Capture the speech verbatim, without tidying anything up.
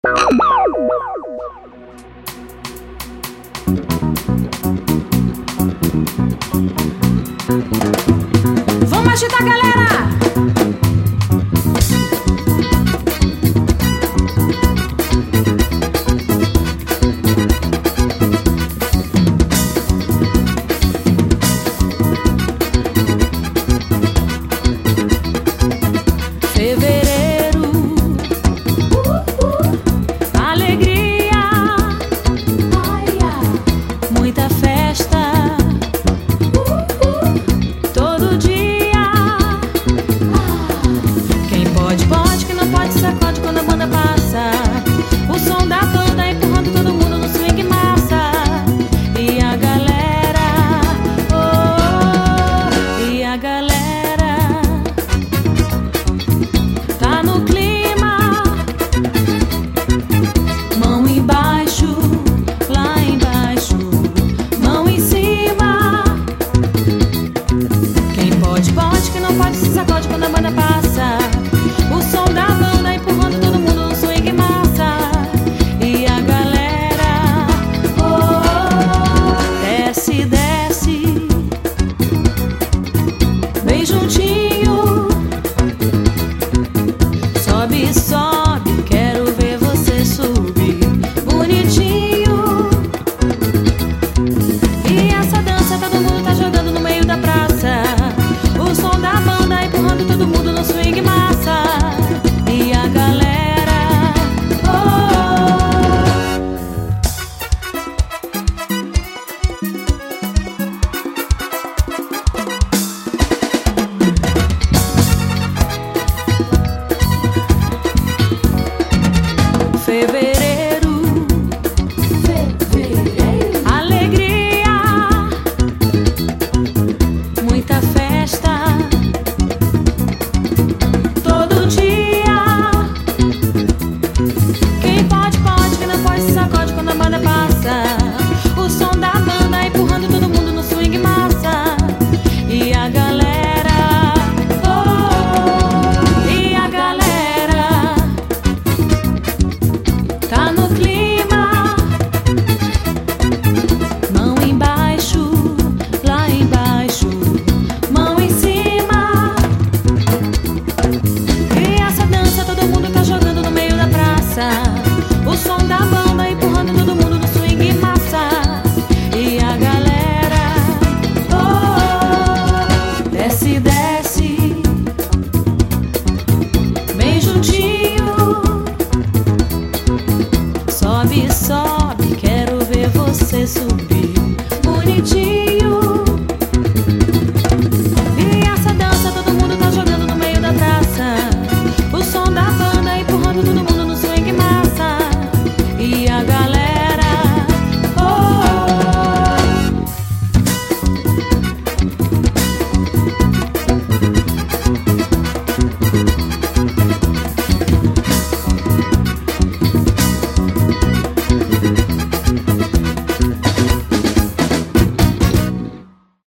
Vamos agitar, galera! Fevereiro, alegria, muita festa, todo dia. Quem pode, pode, quem não pode, sacode quando a banda passa. O som da banda empurrando todo mundo no swing massa. E a galera, oh, e a galera tá no clima. Mão embaixo, lá embaixo, mão em cima. Quem pode, pode, quem não pode, se sacode quando a banda passa. O som da banda empurrando todo mundo no swing massa. E a galera, oh, desce, desce, bem juntinho. Sobe, sobe, quero ver você subir bonitinho. E essa dança todo mundo tá jogando no meio da praça. O som da banda empurrando todo mundo no swing massa. E a galera, oh, fevereiro, alegria, muita festa, todo dia. Quem pode, pode, quem não pode, se sacode quando a banda passa. O som da banda empurrando todo mundo no swing massa. E a galera, oh, e a galera tá no clima. Mão embaixo, lá embaixo, mão em cima. E essa dança todo mundo tá jogando no meio da praça. O som da banda empurrando todo mundo no swing massa. E a galera, oh, desce, desce, bem juntinho. Sobe, sobe, quero ver você subir bonitinho.